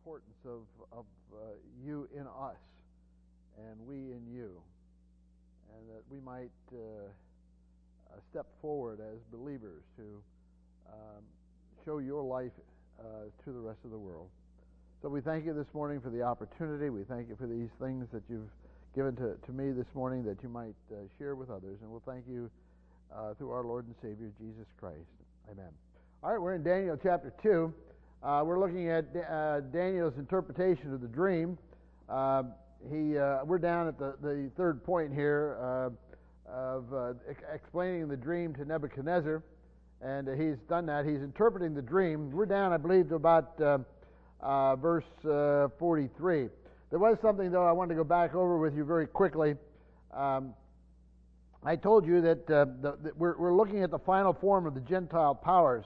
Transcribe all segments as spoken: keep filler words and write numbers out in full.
importance of, of uh, you in us and we in you, and that we might uh, uh, step forward as believers to um, show your life uh, to the rest of the world. So we thank you this morning for the opportunity. We thank you for these things that you've given to, to me this morning that you might uh, share with others, and we'll thank you uh, through our Lord and Savior, Jesus Christ. Amen. All right, we're in Daniel chapter two. Uh, we're looking at uh, Daniel's interpretation of the dream. Uh, he, uh, we're down at the, the third point here uh, of uh, ex- explaining the dream to Nebuchadnezzar, and uh, he's done that. He's interpreting the dream. We're down, I believe, to about uh, uh, verse uh, forty-three. There was something, though, I wanted to go back over with you very quickly. Um, I told you that, uh, the, that we're, we're looking at the final form of the Gentile powers.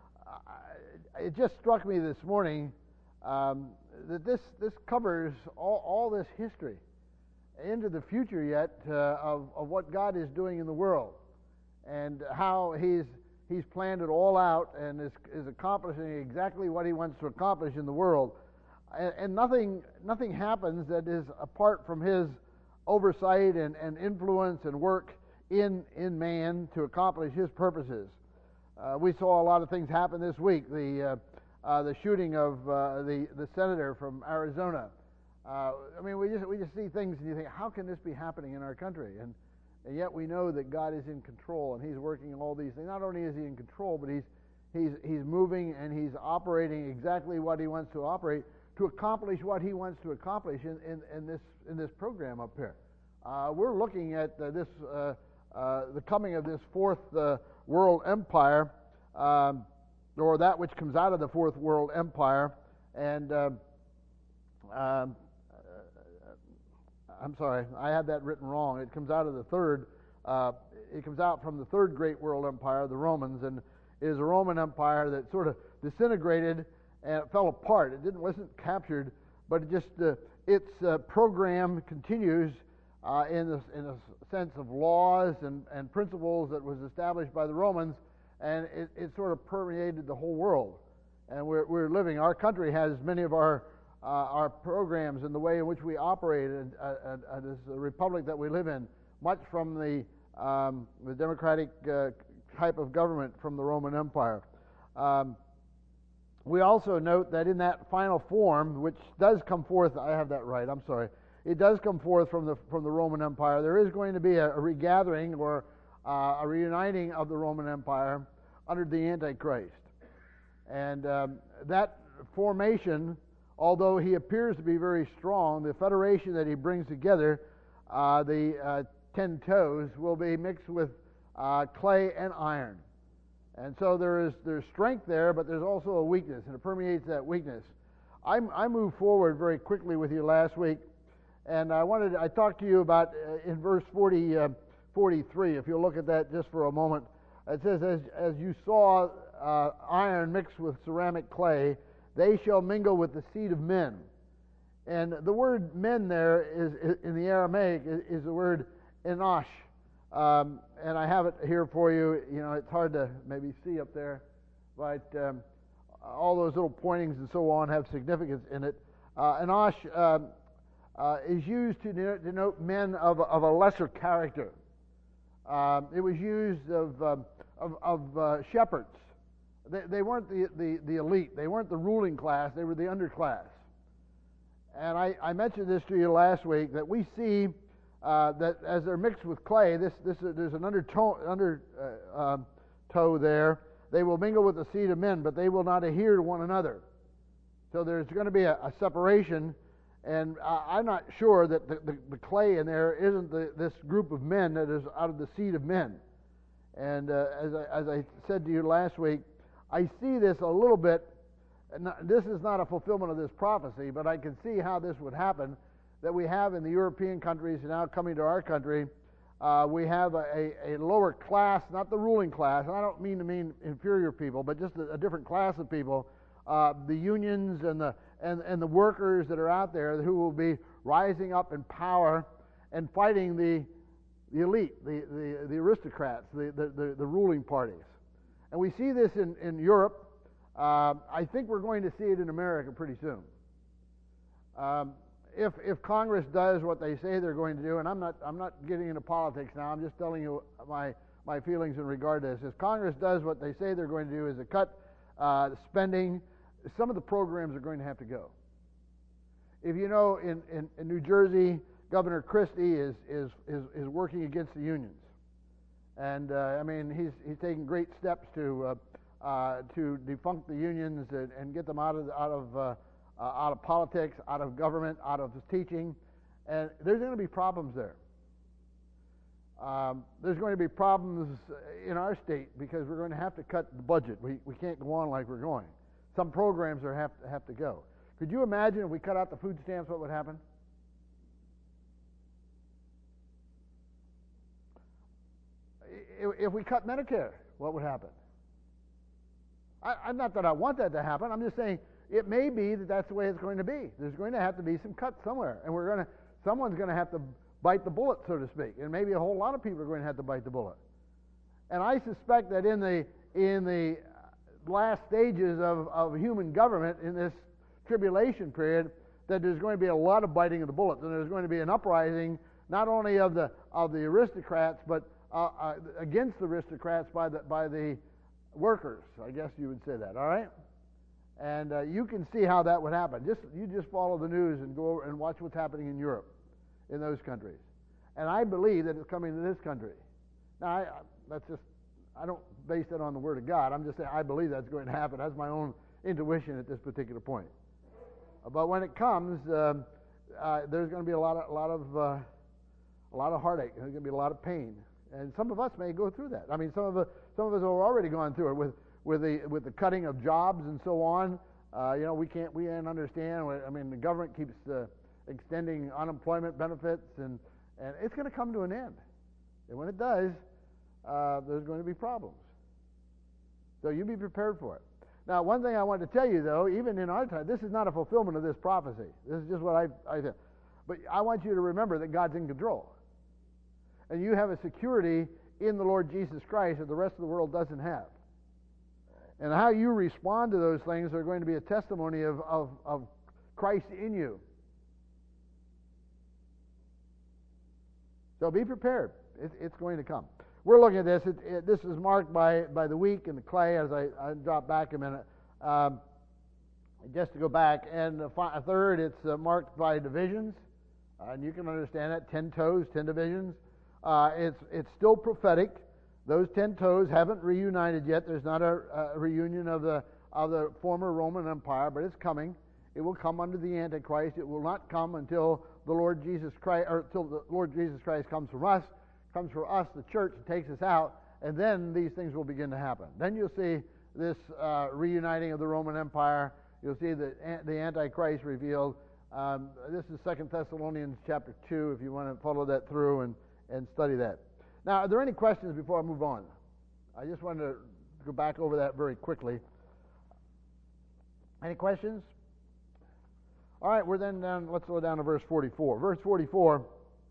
It just struck me this morning um, that this this covers all, all this history into the future yet uh, of, of what God is doing in the world, and how He's He's planned it all out and is, is accomplishing exactly what He wants to accomplish in the world. And, and nothing nothing happens that is apart from His oversight and, and influence and work in in man to accomplish His purposes. Uh, we saw a lot of things happen this week. The uh, uh, the shooting of uh, the the senator from Arizona. Uh, I mean, we just we just see things and you think, how can this be happening in our country? And and yet we know that God is in control and He's working all these things. Not only is He in control, but He's He's He's moving and He's operating exactly what He wants to operate to accomplish what He wants to accomplish in in, in this in this program up here. Uh, we're looking at uh, this uh, uh, the coming of this fourth. Uh, world empire, um, or that which comes out of the fourth world empire, and uh, um, I'm sorry, I had that written wrong. It comes out of the third. Uh, it comes out from the third great world empire, the Romans, and it is a Roman empire that sort of disintegrated and it fell apart. It didn't wasn't captured, but it just uh, its uh, program continues. Uh, in, this, in a sense of laws and, and principles that was established by the Romans, and it, it sort of permeated the whole world. And we're, we're living, our country has many of our uh, our programs and the way in which we operate, and uh, uh, this republic that we live in, much from the, um, the democratic uh, type of government from the Roman Empire. Um, we also note that in that final form, which does come forth, I have that right, I'm sorry, it does come forth from the from the Roman Empire. There is going to be a, a regathering or uh, a reuniting of the Roman Empire under the Antichrist. And um, that formation, although he appears to be very strong, the federation that he brings together, uh, the uh, ten toes, will be mixed with uh, clay and iron. And so there is there's strength there, but there's also a weakness, and it permeates that weakness. I, I moved forward very quickly with you last week. And I wanted, I talked to you about uh, in verse forty, uh, forty-three, if you'll look at that just for a moment. It says, as, as you saw uh, iron mixed with ceramic clay, they shall mingle with the seed of men. And the word men there is, in the Aramaic, is, is the word enosh. Um, and I have it here for you. You know, it's hard to maybe see up there, but um, all those little pointings and so on have significance in it. Uh, enosh, um, Uh, is used to denote, denote men of, of a lesser character. Um, it was used of, um, of, of uh, shepherds. They, they weren't the, the, the elite. They weren't the ruling class. They were the underclass. And I, I mentioned this to you last week, that we see uh, that as they're mixed with clay, this, this, uh, there's an undertow, under, uh, um, toe there. They will mingle with the seed of men, but they will not adhere to one another. So there's going to be a, a separation. And uh, I'm not sure that the, the, the clay in there isn't the, this group of men that is out of the seed of men. And uh, as, I, as I said to you last week, I see this a little bit. Not, this is not a fulfillment of this prophecy, but I can see how this would happen, that we have in the European countries and now coming to our country. Uh, we have a, a, a lower class, not the ruling class, and I don't mean to mean inferior people, but just a, a different class of people. Uh, the unions and the and, and the workers that are out there who will be rising up in power and fighting the the elite, the, the, the aristocrats, the, the, the, the ruling parties. And we see this in, in Europe. Uh, I think we're going to see it in America pretty soon. Um, if if Congress does what they say they're going to do, and I'm not I'm not getting into politics now. I'm just telling you my my feelings in regard to this. If Congress does what they say they're going to do, is to cut uh, spending, some of the programs are going to have to go. If you know, in, in, in New Jersey, Governor Christie is is is, is working against the unions, and uh, I mean he's he's taking great steps to uh, uh, to defunct the unions and, and get them out of out of uh, uh, out of politics, out of government, out of teaching, and there's going to be problems there. Um, there's going to be problems in our state because we're going to have to cut the budget. We we can't go on like we're going. Some programs are have to, have to go. Could you imagine if we cut out the food stamps, what would happen? If we cut Medicare, what would happen? I, I'm not that I want that to happen. I'm just saying it may be that that's the way it's going to be. There's going to have to be some cuts somewhere, and we're going to someone's going to have to bite the bullet, so to speak, and maybe a whole lot of people are going to have to bite the bullet. And I suspect that in the in the last stages of, of human government in this tribulation period, that there's going to be a lot of biting of the bullets, and there's going to be an uprising not only of the of the aristocrats, but uh, uh, against the aristocrats by the by the workers. I guess you would say that. All right, and uh, you can see how that would happen. Just you just follow the news and go over and watch what's happening in Europe, in those countries, and I believe that it's coming to this country. Now, I, that's just I don't base that on the Word of God. I'm just saying I believe that's going to happen. That's my own intuition at this particular point. But when it comes, um, uh, there's going to be a lot of a lot of uh, a lot of heartache. There's going to be a lot of pain, and some of us may go through that. I mean, some of us some of us have already gone through it with with the with the cutting of jobs and so on. Uh, you know, we can't we can't understand. I mean, the government keeps uh, extending unemployment benefits, and and it's going to come to an end. And when it does, uh, there's going to be problems. So you be prepared for it. Now, one thing I want to tell you, though, even in our time, this is not a fulfillment of this prophecy. This is just what I, I said. But I want you to remember that God's in control. And you have a security in the Lord Jesus Christ that the rest of the world doesn't have. And how you respond to those things are going to be a testimony of, of, of Christ in you. So be prepared. It, it's going to come. We're looking at this. It, it, this is marked by, by the week and the clay. As I, I drop back a minute, um, just to go back, and the fi- third, it's uh, marked by divisions, uh, and you can understand that. Ten toes, ten divisions. Uh, it's it's still prophetic. Those ten toes haven't reunited yet. There's not a, a reunion of the of the former Roman Empire, but it's coming. It will come under the Antichrist. It will not come until the Lord Jesus Christ, or until the Lord Jesus Christ comes from us. comes for us, the church, and takes us out, and then these things will begin to happen. Then you'll see this uh, reuniting of the Roman Empire. You'll see the, the Antichrist revealed. Um, this is Second Thessalonians chapter two, if you want to follow that through and, and study that. Now, are there any questions before I move on? I just wanted to go back over that very quickly. Any questions? All right, we're then down, let's go down to verse forty-four. Verse forty-four.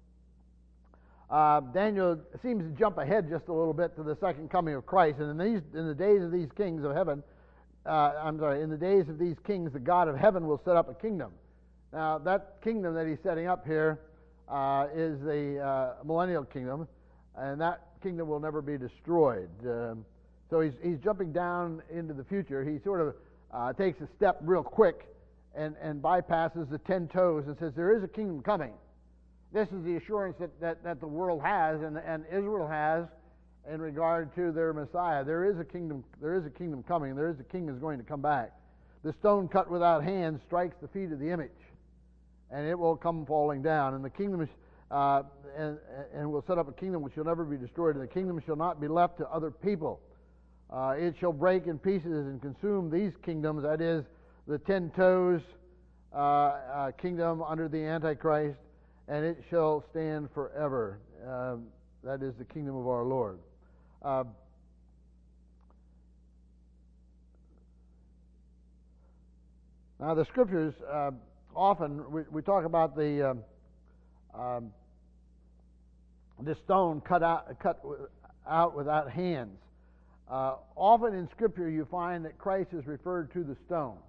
Uh, Daniel seems to jump ahead just a little bit to the second coming of Christ. And in these, in the days of these kings of heaven, uh, I'm sorry, in the days of these kings, the God of heaven will set up a kingdom. Now, that kingdom that he's setting up here uh, is the uh, millennial kingdom, and that kingdom will never be destroyed. Um, so he's he's jumping down into the future. He sort of uh, takes a step real quick and and bypasses the ten toes and says there is a kingdom coming. This is the assurance that, that, that the world has and, and Israel has in regard to their Messiah. There is a kingdom. There is a kingdom coming. There is a king that's going to come back. The stone cut without hands strikes the feet of the image, and it will come falling down. And the kingdom is, uh, and and will set up a kingdom which shall never be destroyed. And the kingdom shall not be left to other people. Uh, it shall break in pieces and consume these kingdoms. That is the ten toes uh, uh, kingdom under the Antichrist. And it shall stand forever. Uh, that is the kingdom of our Lord. Uh, now, the scriptures uh, often we, we talk about the um, um, the stone cut out cut out without hands. Uh, often in Scripture, you find that Christ is referred to the stone,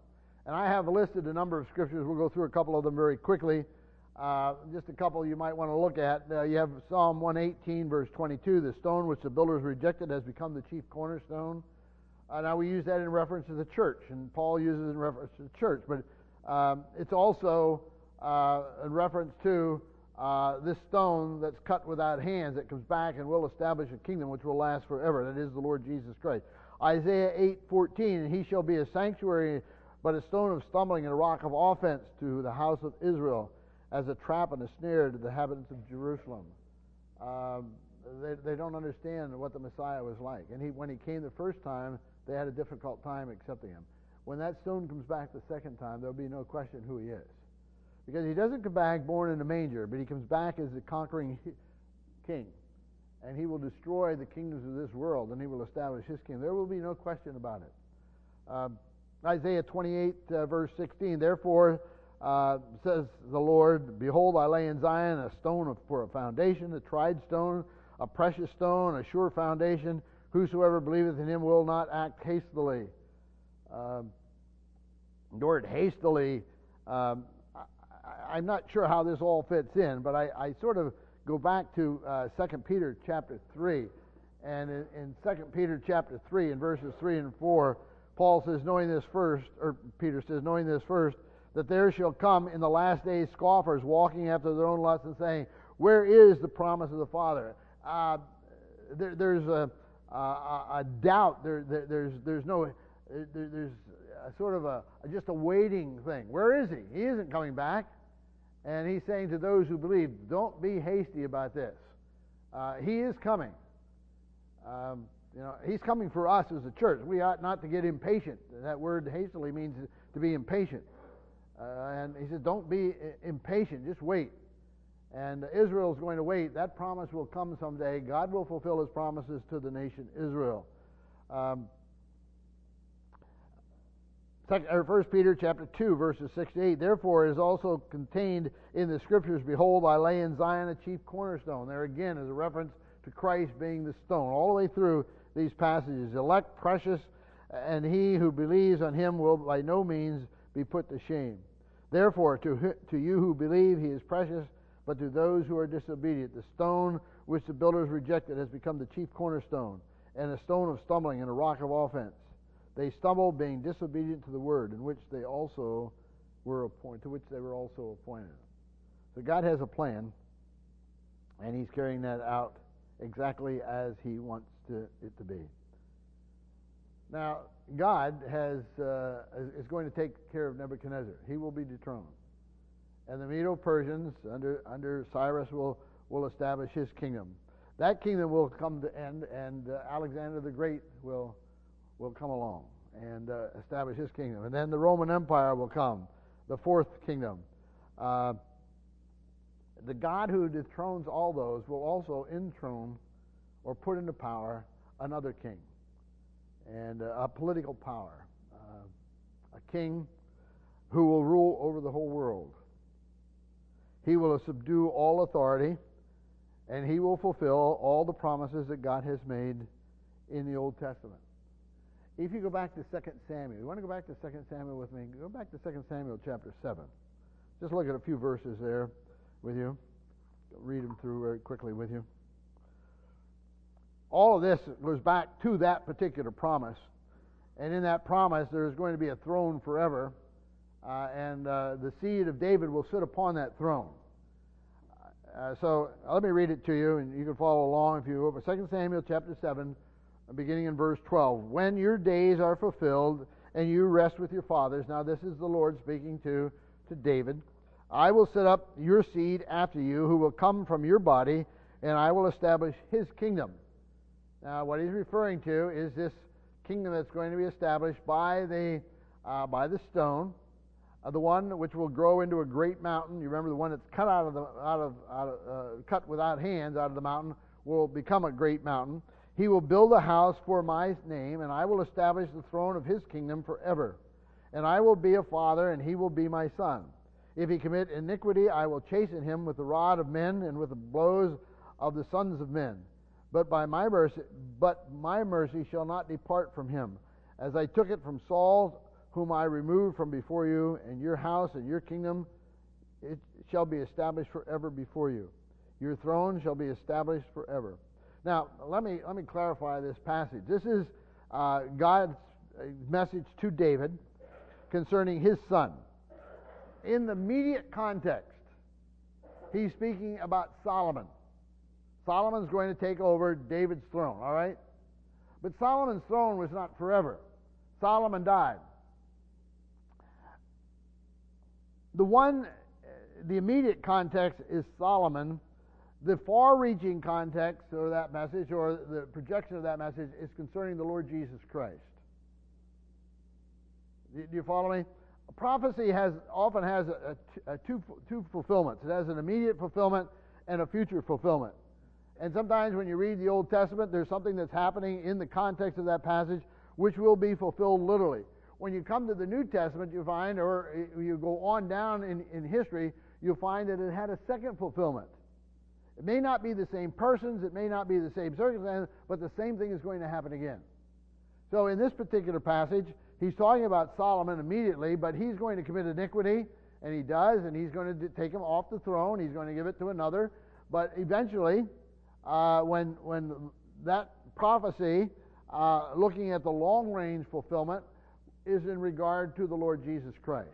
And I have listed a number of scriptures. We'll go through a couple of them very quickly. Uh, just a couple you might want to look at. Uh, you have Psalm one eighteen, verse twenty-two. The stone which the builders rejected has become the chief cornerstone. Uh, now we use that in reference to the church, and Paul uses it in reference to the church. But um, it's also uh, in reference to uh, this stone that's cut without hands that comes back and will establish a kingdom which will last forever. That is the Lord Jesus Christ. Isaiah eight fourteen, and he shall be a sanctuary, but a stone of stumbling and a rock of offense to the house of Israel, as a trap and a snare to the inhabitants of Jerusalem. Um, they, they don't understand what the Messiah was like. And he, when he came the first time, they had a difficult time accepting him. When that stone comes back the second time, there'll be no question who he is. Because he doesn't come back born in a manger, but he comes back as the conquering king. And he will destroy the kingdoms of this world, and he will establish his kingdom. There will be no question about it. Um, Isaiah twenty-eight, uh, verse sixteen, therefore, uh, says the Lord, behold, I lay in Zion a stone of, for a foundation, a tried stone, a precious stone, a sure foundation. Whosoever believeth in him will not act hastily. Um, the word hastily, um, I, I'm not sure how this all fits in, but I, I sort of go back to uh, Second Peter chapter three. And in, in Second Peter chapter three, in verses three and four, Paul says, knowing this first, or Peter says, knowing this first, that there shall come in the last days scoffers, walking after their own lusts and saying, where is the promise of the Father? Uh, there, there's a, a, a doubt. There, there, there's, there's no, there, there's a sort of a just a waiting thing. Where is he? He isn't coming back. And he's saying to those who believe, don't be hasty about this. Uh, he is coming. Um, you know, he's coming for us as a church. We ought not to get impatient. That word hastily means to be impatient. Uh, and he says, don't be impatient. Just wait. And Israel's going to wait. That promise will come someday. God will fulfill his promises to the nation Israel. Um, First Peter chapter two, verses six to eight. Therefore, it is also contained in the Scriptures, behold, I lay in Zion a chief cornerstone. There again is a reference to Christ being the stone. All the way through these passages. Elect, precious, and he who believes on him will by no means be put to shame. Therefore, to, to you who believe, he is precious, but to those who are disobedient, the stone which the builders rejected has become the chief cornerstone, and a stone of stumbling and a rock of offense. They stumbled, being disobedient to the word, in which they also were appointed, to which they were also appointed. So God has a plan, and he's carrying that out exactly as he wants to, it to be. Now, God has uh, is going to take care of Nebuchadnezzar. He will be dethroned, and the Medo-Persians under under Cyrus will will establish his kingdom. That kingdom will come to end, and uh, Alexander the Great will will come along and uh, establish his kingdom, and then the Roman Empire will come, the fourth kingdom. Uh, the God who dethrones all those will also enthrone or put into power another king, and uh, a political power, uh, a king who will rule over the whole world. He will subdue all authority, and he will fulfill all the promises that God has made in the Old Testament. If you go back to Second Samuel, you want to go back to Second Samuel with me? Go back to Second Samuel chapter seven. Just look at a few verses there with you. Read them through very quickly with you. All of this goes back to that particular promise. And in that promise, there is going to be a throne forever. Uh, and uh, the seed of David will sit upon that throne. Uh, so let me read it to you, and you can follow along if you open Second Samuel chapter seven, beginning in verse twelve. When your days are fulfilled and you rest with your fathers, now this is the Lord speaking to, to David, I will set up your seed after you, who will come from your body, and I will establish his kingdom. Now what he's referring to is this kingdom that's going to be established by the uh, by the stone, uh, the one which will grow into a great mountain. You remember the one that's cut out of the out of, out of uh, cut without hands out of the mountain will become a great mountain. He will build a house for my name, and I will establish the throne of his kingdom forever. And I will be a father, and he will be my son. If he commit iniquity, I will chasten him with the rod of men and with the blows of the sons of men. But by my mercy, but my mercy shall not depart from him, as I took it from Saul whom I remove from before you, and your house and your kingdom, it shall be established forever before you. Your throne shall be established forever. Now, let me let me clarify this passage. This is uh, God's message to David concerning his son. In the immediate context, he's speaking about Solomon. Solomon's going to take over David's throne, all right? But Solomon's throne was not forever. Solomon died. The one, the immediate context is Solomon. The far-reaching context of that message, or the projection of that message, is concerning the Lord Jesus Christ. Do you follow me? A prophecy has often has a, a, a two two fulfillments. It has an immediate fulfillment and a future fulfillment. And sometimes when you read the Old Testament, there's something that's happening in the context of that passage which will be fulfilled literally. When you come to the New Testament, you find, or you go on down in, in history, you'll find that it had a second fulfillment. It may not be the same persons, it may not be the same circumstances, but the same thing is going to happen again. So in this particular passage, he's talking about Solomon immediately, but he's going to commit iniquity, and he does, and he's going to take him off the throne, he's going to give it to another. But eventually, uh, when, when that prophecy, uh, looking at the long-range fulfillment, is in regard to the Lord Jesus Christ.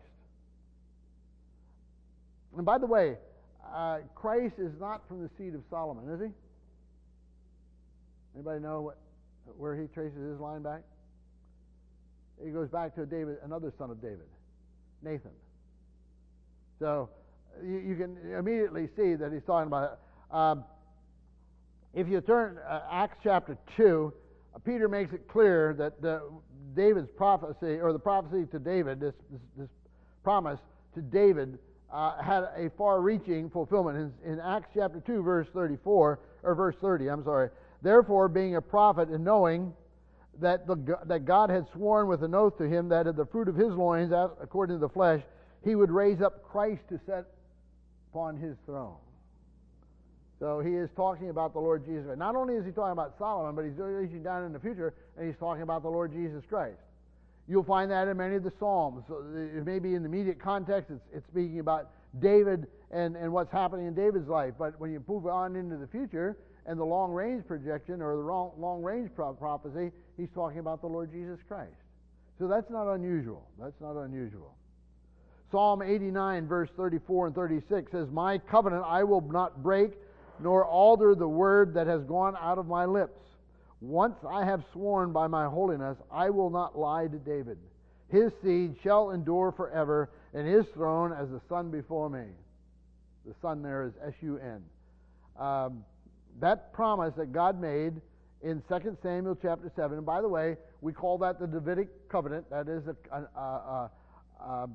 And by the way, uh, Christ is not from the seed of Solomon, is he? Anybody know what, where he traces his line back? He goes back to David, another son of David, Nathan. So you, you can immediately see that he's talking about it. Um, if you turn uh, Acts chapter two, uh, Peter makes it clear that uh, David's prophecy, or the prophecy to David, this, this, this promise to David, uh, had a far-reaching fulfillment. In, in Acts chapter two, verse thirty-four, or verse thirty, I'm sorry. Therefore, being a prophet and knowing that the that God had sworn with an oath to him that of the fruit of his loins, according to the flesh, he would raise up Christ to set upon his throne. So he is talking about the Lord Jesus Christ. Not only is he talking about Solomon, but he's reaching down in the future, and he's talking about the Lord Jesus Christ. You'll find that in many of the Psalms. So it may be in the immediate context, it's, it's speaking about David and, and what's happening in David's life. But when you move on into the future, and the long-range projection, or the long-range prophecy, he's talking about the Lord Jesus Christ. So that's not unusual. That's not unusual. Psalm eighty-nine, verse thirty-four and thirty-six says, "My covenant I will not break, nor alter the word that has gone out of my lips. Once I have sworn by my holiness, I will not lie to David. His seed shall endure forever, and his throne as the sun before me." The sun there is S U N. Um, that promise that God made in Second Samuel chapter seven, and by the way, we call that the Davidic covenant. That is a, a, a, a, a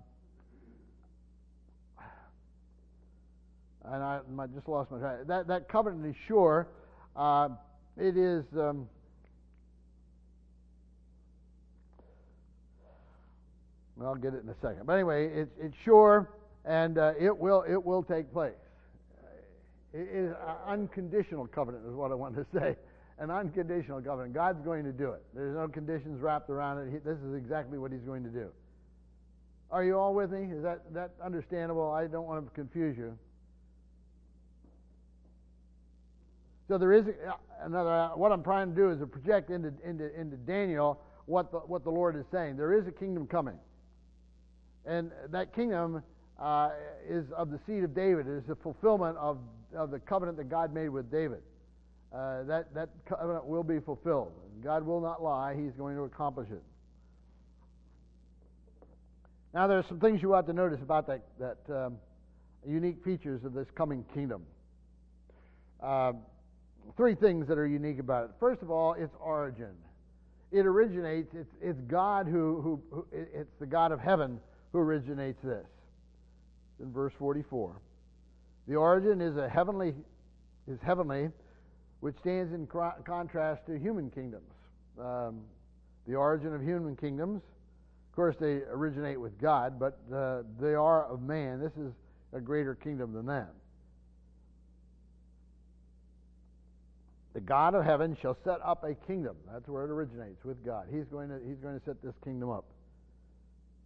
and I, I just lost my track. That that covenant is sure. Uh, it is. Um, well, I'll get it in a second. But anyway, it's it's sure, and uh, it will it will take place. It is an unconditional covenant, is what I want to say. An unconditional covenant. God's going to do it. There's no conditions wrapped around it. He, this is exactly what he's going to do. Are you all with me? Is that, that understandable? I don't want to confuse you. So there is another. What I'm trying to do is to project into into into Daniel what the what the Lord is saying. There is a kingdom coming, and that kingdom uh, is of the seed of David. It is the fulfillment of of the covenant that God made with David. Uh, that that covenant will be fulfilled. God will not lie. He's going to accomplish it. Now, there are some things you ought to notice about that that um, unique features of this coming kingdom. Uh, three things that are unique about it. First of all, its origin. It originates. It's it's God who who, who it's the God of heaven who originates this. In verse forty-four, the origin is a heavenly is heavenly, which stands in cro- contrast to human kingdoms. Um, the origin of human kingdoms, of course, they originate with God, but uh, they are of man. This is a greater kingdom than that. The God of heaven shall set up a kingdom. That's where it originates, with God. He's going to He's going to set this kingdom up.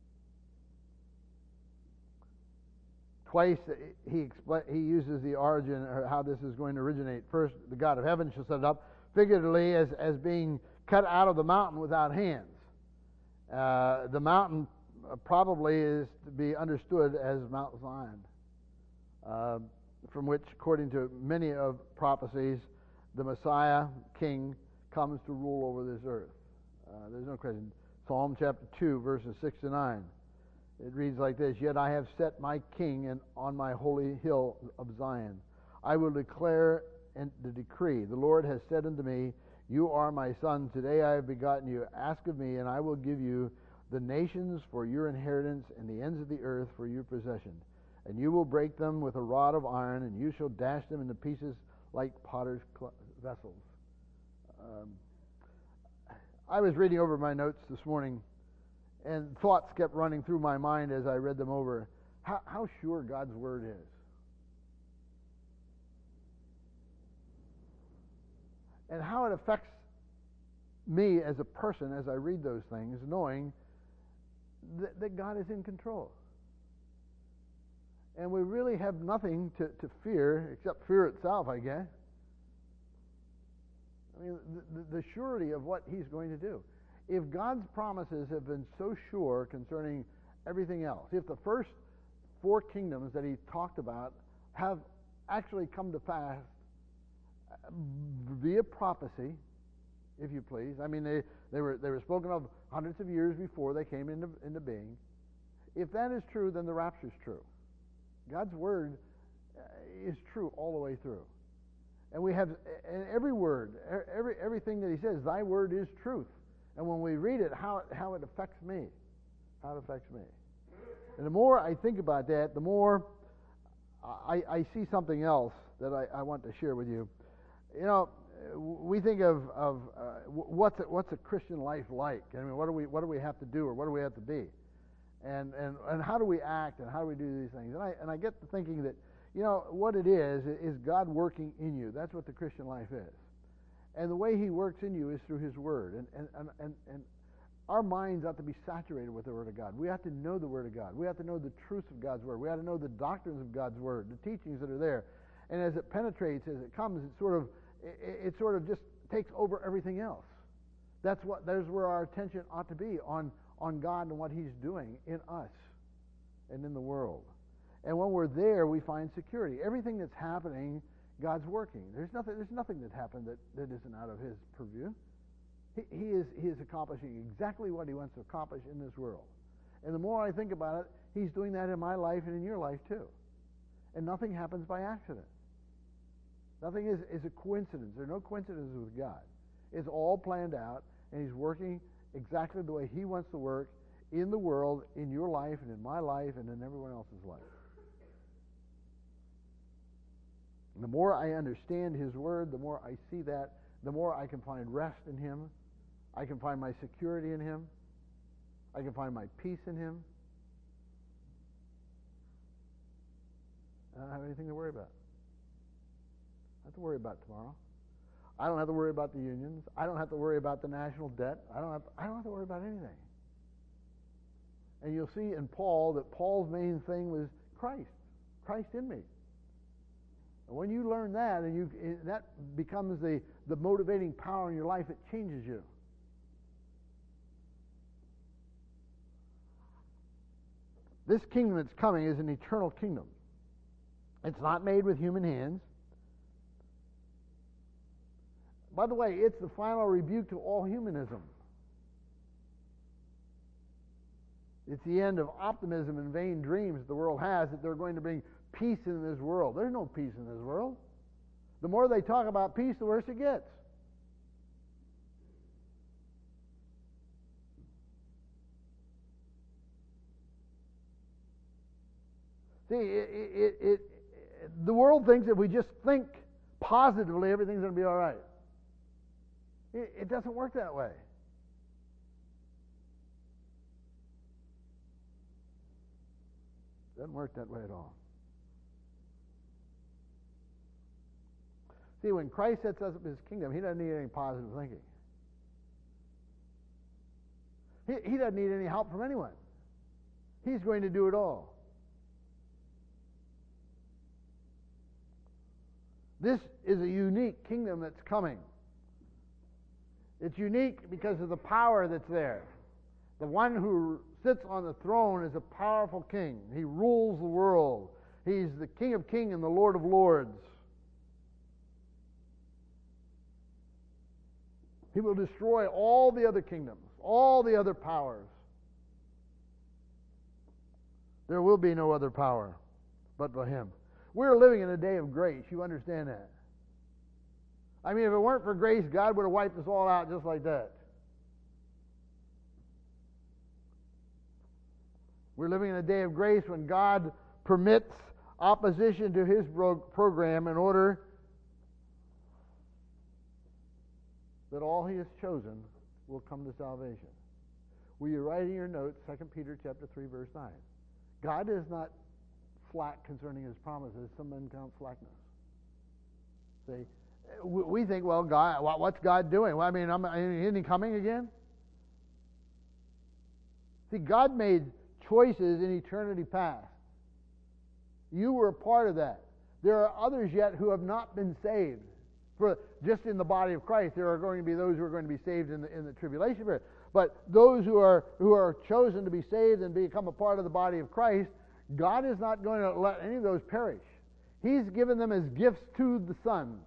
Twice he expl- he uses the origin, or how this is going to originate. First, the God of heaven shall set it up, figuratively as, as being cut out of the mountain without hands. Uh, the mountain probably is to be understood as Mount Zion, uh, from which, according to many of prophecies, the Messiah, King, comes to rule over this earth. Uh, there's no question. Psalm chapter two, verses six to nine. It reads like this: Yet I have set my king in, on my holy hill of Zion. I will declare and the decree. The Lord has said unto me, You are my son. Today I have begotten you. Ask of me, and I will give you the nations for your inheritance, and the ends of the earth for your possession. And you will break them with a rod of iron, and you shall dash them into pieces like potter's vessels. Um, I was reading over my notes this morning, and thoughts kept running through my mind as I read them over. How, how sure God's Word is. And how it affects me as a person as I read those things, knowing that, that God is in control. And we really have nothing to, to fear except fear itself, I guess. I mean, the, the surety of what He's going to do. If God's promises have been so sure concerning everything else, if the first four kingdoms that He talked about have actually come to pass via prophecy, if you please. I mean, they, they were they were spoken of hundreds of years before they came into, into being. If that is true, then the rapture is true. God's Word is true all the way through. And we have, and every word, every everything that He says, Thy Word is truth. And when we read it, how, how it affects me. How it affects me. And the more I think about that, the more I, I see something else that I, I want to share with you. You know, we think of, of uh, what's, a, what's a Christian life like? I mean, what do we what do we have to do, or what do we have to be? And, and, and how do we act, and how do we do these things? And I, and I get to thinking that, you know, what it is, is God working in you. That's what the Christian life is. And the way He works in you is through His Word. And, and, and, and, and our minds ought to be saturated with the Word of God. We have to know the Word of God. We have to know the truth of God's Word. We have to know the doctrines of God's Word, the teachings that are there. And as it penetrates, as it comes, it sort of, it, it sort of just takes over everything else. That's what, there's where our attention ought to be, on, on God and what He's doing in us and in the world. And when we're there, we find security. Everything that's happening, God's working. There's nothing. There's nothing that happened that, that isn't out of His purview. He, he is. He is accomplishing exactly what He wants to accomplish in this world. And the more I think about it, He's doing that in my life and in your life too. And nothing happens by accident. Nothing is, is a coincidence. There are no coincidences with God. It's all planned out, and He's working exactly the way He wants to work in the world, in your life, and in my life, and in everyone else's life. And the more I understand His Word, the more I see that, the more I can find rest in Him. I can find my security in Him. I can find my peace in Him. I don't have anything to worry about. I don't have to worry about tomorrow. I don't have to worry about the unions. I don't have to worry about the national debt. I don't have to, I don't have to worry about anything. And you'll see in Paul that Paul's main thing was Christ. Christ in me. And when you learn that, and you that becomes the, the motivating power in your life, it changes you. This kingdom that's coming is an eternal kingdom. It's not made with human hands. By the way, it's the final rebuke to all humanism. It's the end of optimism and vain dreams the world has that they're going to bring peace in this world. There's no peace in this world. The more they talk about peace, the worse it gets. See, it, it, it, it, the world thinks if we just think positively, everything's going to be all right. It, it doesn't work that way. It doesn't work that way at all. See, when Christ sets us up His kingdom, He doesn't need any positive thinking. He, he doesn't need any help from anyone. He's going to do it all. This is a unique kingdom that's coming. It's unique because of the power that's there. The one who sits on the throne is a powerful king. He rules the world. He's the King of Kings and the Lord of Lords. He will destroy all the other kingdoms, all the other powers. There will be no other power but for him. We're living in a day of grace. You understand that? I mean, if it weren't for grace, God would have wiped us all out just like that. We're living in a day of grace when God permits opposition to his program in order that all he has chosen will come to salvation. Will you write in your notes Second Peter chapter three, verse nine? God is not slack concerning his promises. Some men count slackness. See, we think, well, God, what's God doing? Well, I mean, I'm, isn't he coming again? See, God made choices in eternity past. You were a part of that. There are others yet who have not been saved. For just in the body of Christ, there are going to be those who are going to be saved in the in the tribulation period. But those who are who are chosen to be saved and become a part of the body of Christ, God is not going to let any of those perish. He's given them as gifts to the Son.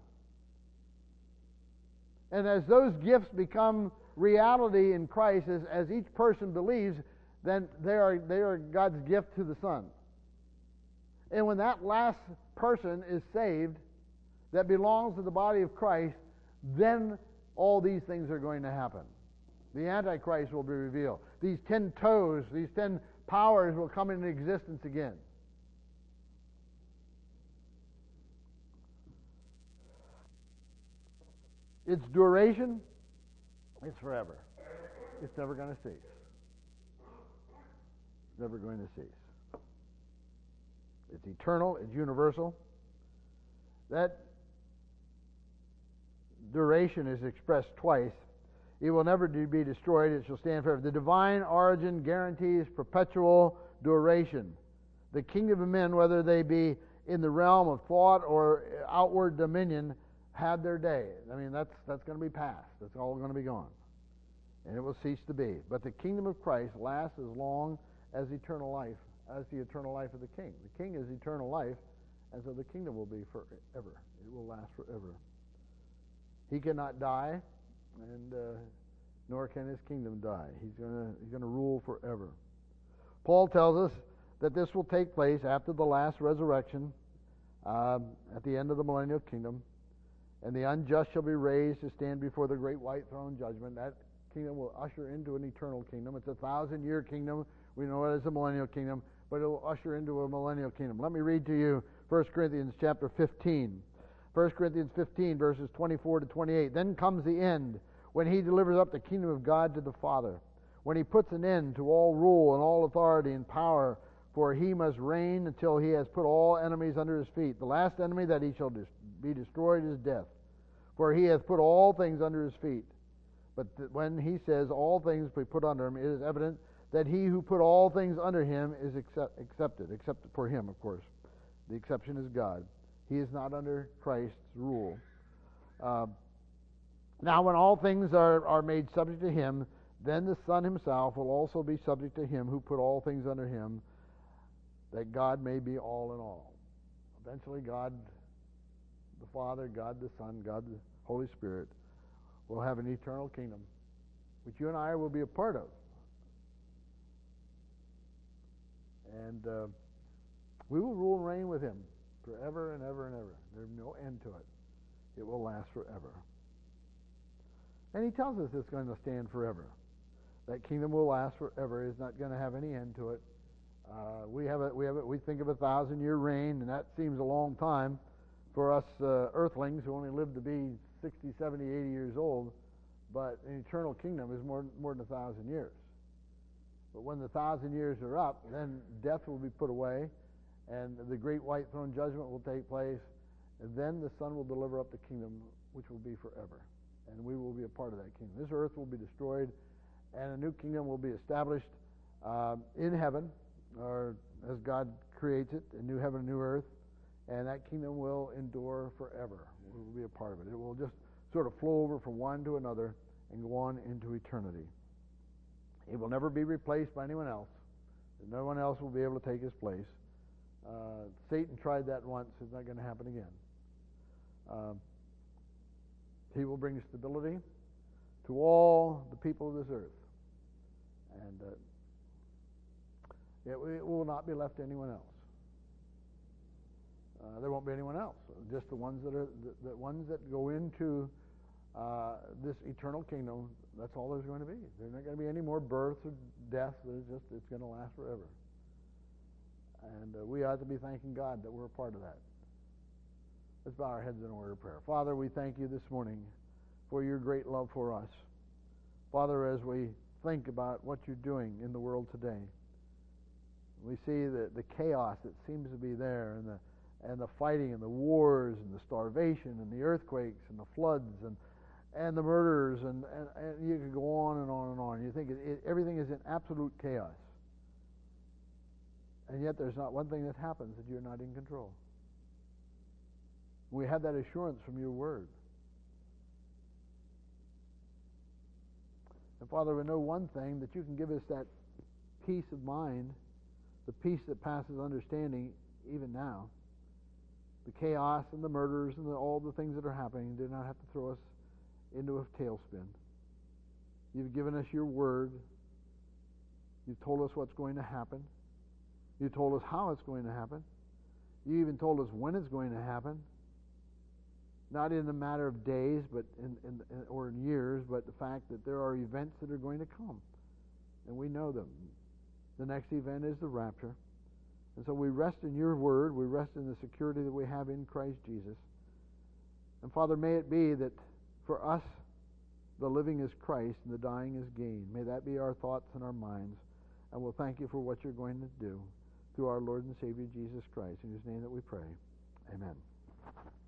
And as those gifts become reality in Christ, as, as each person believes, then they are they are God's gift to the Son. And when that last person is saved, that belongs to the body of Christ, then all these things are going to happen. The Antichrist will be revealed. These ten toes, these ten powers will come into existence again. Its duration, it's forever. It's never going to cease. It's never going to cease. It's eternal. It's universal. That duration is expressed twice. It will never be destroyed. It shall stand forever. The divine origin guarantees perpetual duration. The kingdom of men, whether they be in the realm of thought or outward dominion, had their day. I mean, that's that's going to be past. That's all going to be gone. And it will cease to be. But the kingdom of Christ lasts as long as eternal life, as the eternal life of the king. The king is eternal life, and so the kingdom will be forever. It will last forever. He cannot die, and uh, nor can his kingdom die. He's going to he's going to rule forever. Paul tells us that this will take place after the last resurrection, um, at the end of the millennial kingdom, and the unjust shall be raised to stand before the great white throne judgment. That kingdom will usher into an eternal kingdom. It's a thousand-year kingdom. We know it as a millennial kingdom, but it will usher into a millennial kingdom. Let me read to you First Corinthians chapter fifteen. First Corinthians fifteen, verses twenty-four to twenty-eight. Then comes the end, when he delivers up the kingdom of God to the Father, when he puts an end to all rule and all authority and power, for he must reign until he has put all enemies under his feet. The last enemy that he shall be destroyed is death, for he hath put all things under his feet. But th- when he says all things be put under him, it is evident that he who put all things under him is accept- accepted, except for him, of course. The exception is God. He is not under Christ's rule. Uh, now when all things are, are made subject to him, then the Son himself will also be subject to him who put all things under him, that God may be all in all. Eventually God the Father, God the Son, God the Holy Spirit will have an eternal kingdom, which you and I will be a part of. And uh, we will rule and reign with him forever and ever and ever. There's no end to it. It will last forever. And he tells us it's going to stand forever. That kingdom will last forever. It's not going to have any end to it. Uh, we have a, we have a, we think of a thousand-year reign, and that seems a long time for us uh, earthlings who only live to be sixty, seventy, eighty years old. But an eternal kingdom is more more than a thousand years. But when the thousand years are up, then death will be put away, and the great white throne judgment will take place, and then the Son will deliver up the kingdom, which will be forever. And we will be a part of that kingdom. This earth will be destroyed, and a new kingdom will be established uh, in heaven, or as God creates it, a new heaven, a new earth. and that kingdom will endure forever. We will be a part of it. It will just sort of flow over from one to another and go on into eternity. It will never be replaced by anyone else. No one else will be able to take his place. Uh, Satan tried that once. It's not going to happen again. Uh, he will bring stability to all the people of this earth. And uh, it, it will not be left to anyone else. Uh, there won't be anyone else. Just the ones that are the, the ones that go into uh, this eternal kingdom. That's all there's going to be. There's not going to be any more births or deaths. There's just it's going to last forever. And uh, we ought to be thanking God that we're a part of that. Let's bow our heads in order of prayer. Father, we thank you this morning for your great love for us. Father, as we think about what you're doing in the world today, we see the, the chaos that seems to be there, and the and the fighting and the wars and the starvation and the earthquakes and the floods and and the murders, and, and, and you could go on and on and on. You think it, it, everything is in absolute chaos. And yet there's not one thing that happens that you're not in control. We have that assurance from your word. And Father, we know one thing, that you can give us that peace of mind, the peace that passes understanding even now. The chaos and the murders and the, all the things that are happening do not have to throw us into a tailspin. You've given us your word. You've told us what's going to happen. You told us how it's going to happen. You even told us when it's going to happen. Not in a matter of days, but in, in, in or in years, but the fact that there are events that are going to come, and we know them. The next event is the rapture, and so we rest in your word. We rest in the security that we have in Christ Jesus. And Father, may it be that for us, the living is Christ and the dying is gain. May that be our thoughts and our minds, and we'll thank you for what you're going to do through our Lord and Savior Jesus Christ. In his name that we pray. Amen.